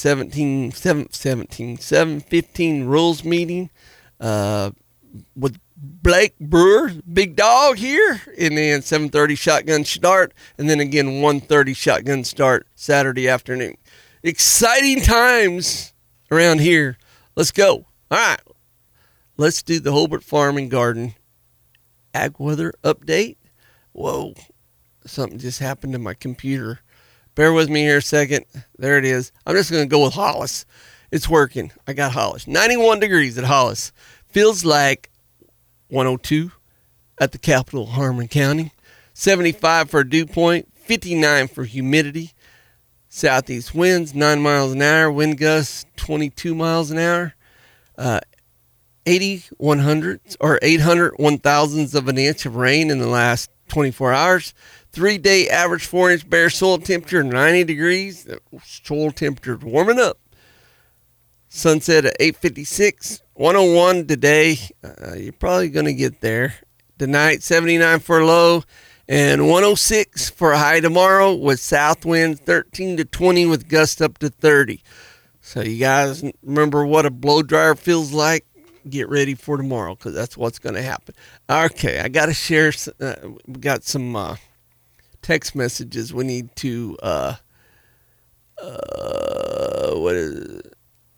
[SPEAKER 3] 7:15 rules meeting with Blake Brewer, big dog here. And then 7:30 shotgun start. And then again, 1:30 shotgun start Saturday afternoon. Exciting times around here. Let's go. All right. Let's do the Hobart Farm and Garden ag weather update. Whoa. Something just happened to my computer. Bear with me here a second. There it is. I'm just going to go with Hollis. It's working. I got Hollis. 91 degrees at Hollis. Feels like 102 at the capital, Harmon County. 75 for dew point. 59 for humidity. Southeast winds, 9 miles an hour. Wind gusts, 22 miles an hour. 800 1,000ths of an inch of rain in the last 24 hours. 3-day average 4-inch bare soil temperature, 90 degrees. The soil temperature is warming up. Sunset at 8:56. 101 today. You're probably going to get there. Tonight, 79 for a low. And 106 for a high tomorrow with south winds 13 to 20 with gusts up to 30. So you guys remember what a blow dryer feels like? Get ready for tomorrow because that's what's going to happen. Okay, I got to share. We got some text messages we need to. What is it?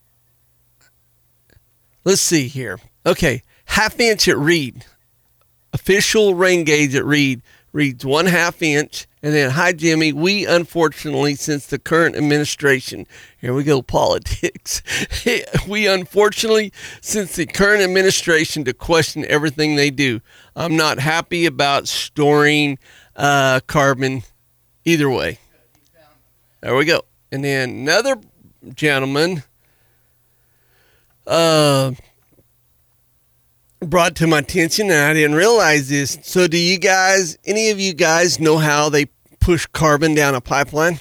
[SPEAKER 3] Let's see here. Okay, half inch at Reed. Official rain gauge at Reed reads 1/2 inch And then, hi, Jimmy. We, unfortunately, since the current administration, here we go, politics. We, unfortunately, since the current administration, to question everything they do. I'm not happy about storing carbon either way. There we go. And then another gentleman brought to my attention, and I didn't realize this. So do you guys, any of you guys know how they push carbon down a pipeline?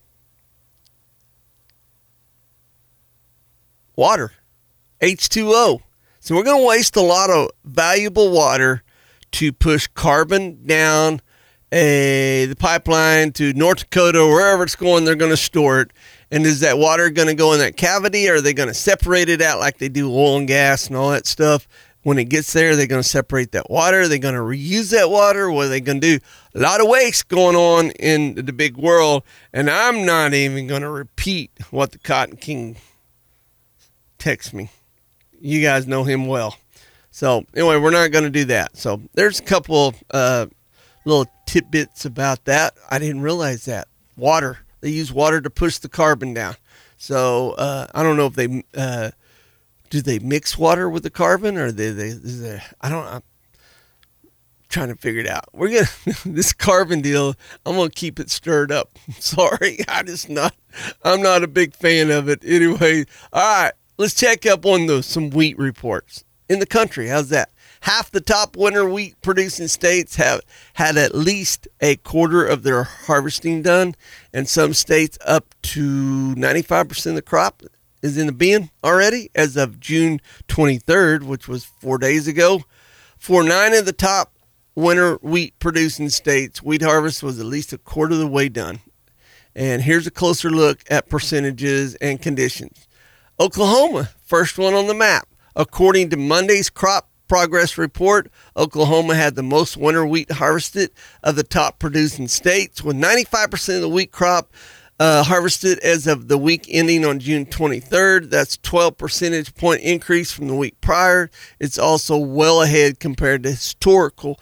[SPEAKER 3] Water. H2O. So we're going to waste a lot of valuable water to push carbon down the pipeline to North Dakota, or wherever it's going. They're going to store it. And is that water going to go in that cavity, or are they going to separate it out like they do oil and gas and all that stuff? When it gets there, they're going to separate that water. Are they going to reuse that water? What are they going to do? A lot of waste going on in the big world. And I'm not even going to repeat what the Cotton King texts me. You guys know him well. So anyway, we're not going to do that. So there's a couple little tidbits about that. I didn't realize that. Water. They use water to push the carbon down. So I don't know if they... do they mix water with the carbon, or I'm trying to figure it out. We're gonna this carbon deal. I'm gonna keep it stirred up. Sorry, I'm not a big fan of it. Anyway, all right, let's check up on some wheat reports in the country. How's that? Half the top winter wheat producing states have had at least a quarter of their harvesting done, and some states up to 95% of the crop is in the bin already as of June 23rd, which was 4 days ago. For 9 of the top winter wheat producing states, wheat harvest was at least a quarter of the way done. And here's a closer look at percentages and conditions. Oklahoma, first one on the map. According to Monday's crop progress report, Oklahoma had the most winter wheat harvested of the top producing states, with 95% of the wheat crop harvested as of the week ending on June 23rd. That's 12 percentage point increase from the week prior. It's also well ahead compared to historical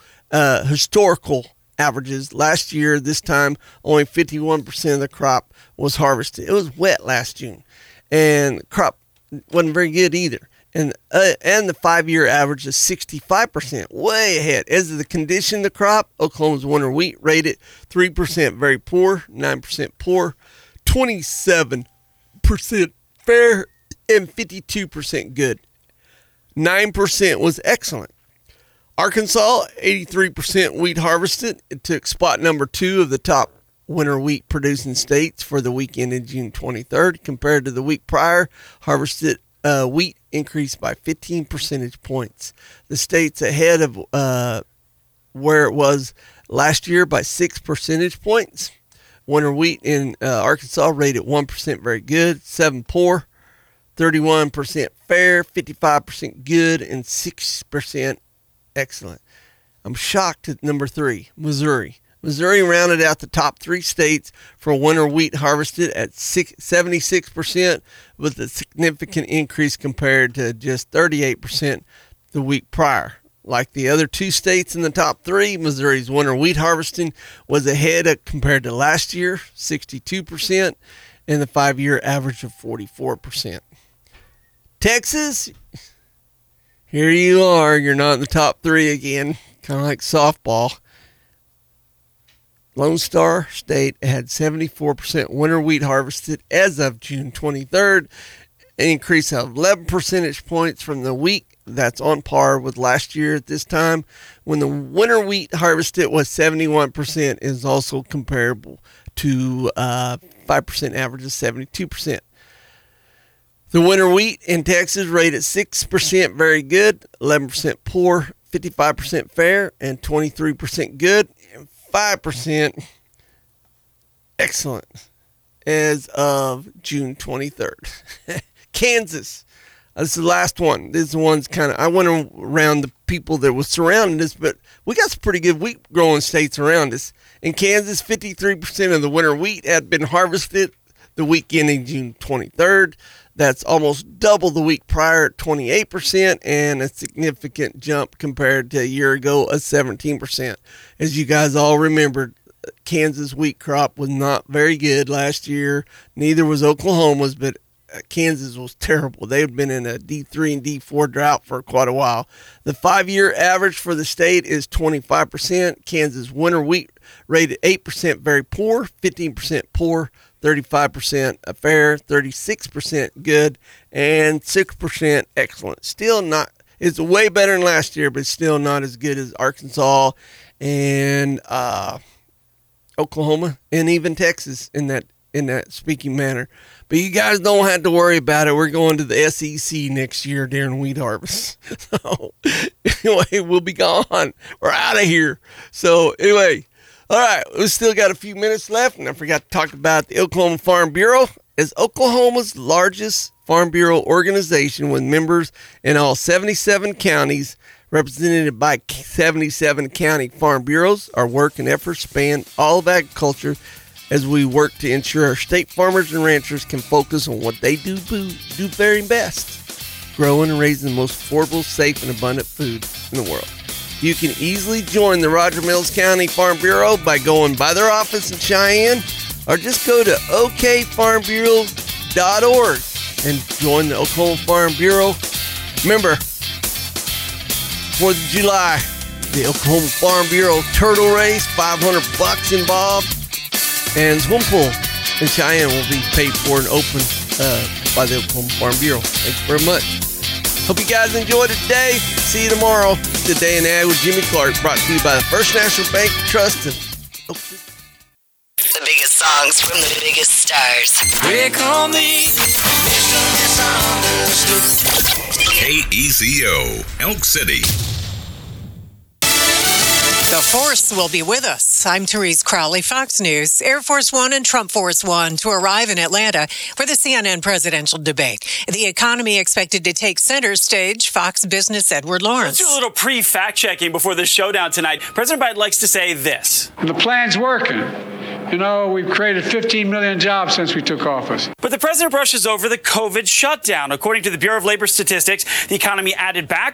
[SPEAKER 3] averages. Last year, this time, only 51% of the crop was harvested. It was wet last June, and crop wasn't very good either. And the 5-year average is 65%, way ahead. As of the condition of the crop, Oklahoma's winter wheat rated 3% very poor, 9% poor, 27% fair, and 52% good. 9% was excellent. Arkansas, 83% wheat harvested. It took spot number 2 of the top winter wheat producing states for the week ended June 23rd. Compared to the week prior, harvested wheat increased by 15 percentage points. The state's ahead of where it was last year by 6 percentage points. Winter wheat in Arkansas rated 1% very good, 7% poor, 31% fair, 55% good, and 6% excellent. I'm shocked at number 3, Missouri. Missouri rounded out the top 3 states for winter wheat harvested at 76%, with a significant increase compared to just 38% the week prior. Like the other 2 states in the top 3, Missouri's winter wheat harvesting was ahead compared to last year, 62%, and the 5-year average of 44%. Texas, here you are. You're not in the top 3 again, kind of like softball. Lone Star State had 74% winter wheat harvested as of June 23rd, an increase of 11 percentage points from the week. That's on par with last year at this time, when the winter wheat harvested was 71%, is also comparable to 5% average of 72%. The winter wheat in Texas rated 6% very good, 11% poor, 55% fair, and 23% good, and 5% excellent as of June 23rd. Kansas. This is the last one. This is the one's kind of, I went around the people that was surrounding us, but we got some pretty good wheat growing states around us. In Kansas, 53% of the winter wheat had been harvested the week ending June 23rd. That's almost double the week prior at 28%, and a significant jump compared to a year ago of 17%. As you guys all remembered, Kansas wheat crop was not very good last year. Neither was Oklahoma's, but Kansas was terrible. They've been in a D3 and D4 drought for quite a while. The 5-year average for the state is 25%. Kansas winter wheat rated 8% very poor, 15% poor, 35% fair, 36% good, and 6% excellent. Still not, it's way better than last year, but still not as good as Arkansas and Oklahoma and even Texas in that speaking manner. But you guys don't have to worry about it. We're going to the SEC next year during wheat harvest. So anyway, we'll be gone. We're out of here. So anyway, all right, we still got a few minutes left, and I forgot to talk about the Oklahoma Farm Bureau. As Oklahoma's largest Farm Bureau organization with members in all 77 counties, represented by 77 county farm bureaus, our work and efforts span all of agriculture as we work to ensure our state farmers and ranchers can focus on what they do very best, growing and raising the most affordable, safe, and abundant food in the world. You can easily join the Roger Mills County Farm Bureau by going by their office in Cheyenne, or just go to okfarmbureau.org and join the Oklahoma Farm Bureau. Remember, 4th of July, the Oklahoma Farm Bureau Turtle Race, $500 involved, and swim pool in Cheyenne will be paid for and open by the Oklahoma Farm Bureau. Thanks very much. Hope you guys enjoyed it today. See you tomorrow. Today in Ag with Jimmy Clark, brought to you by the First National Bank Trust.
[SPEAKER 2] The biggest songs from the biggest stars.
[SPEAKER 12] Here come the
[SPEAKER 19] KEZO, Elk City.
[SPEAKER 23] The Force will be with us. I'm Therese Crowley, Fox News. Air Force One and Trump Force One to arrive in Atlanta for the CNN presidential debate. The economy expected to take center stage. Fox Business' Edward Lawrence.
[SPEAKER 24] Let's do a little pre-fact-checking before the showdown tonight. President Biden likes to say this.
[SPEAKER 25] The plan's working. You know, we've created 15 million jobs since we took office.
[SPEAKER 24] But the president brushes over the COVID shutdown. According to the Bureau of Labor Statistics, the economy added back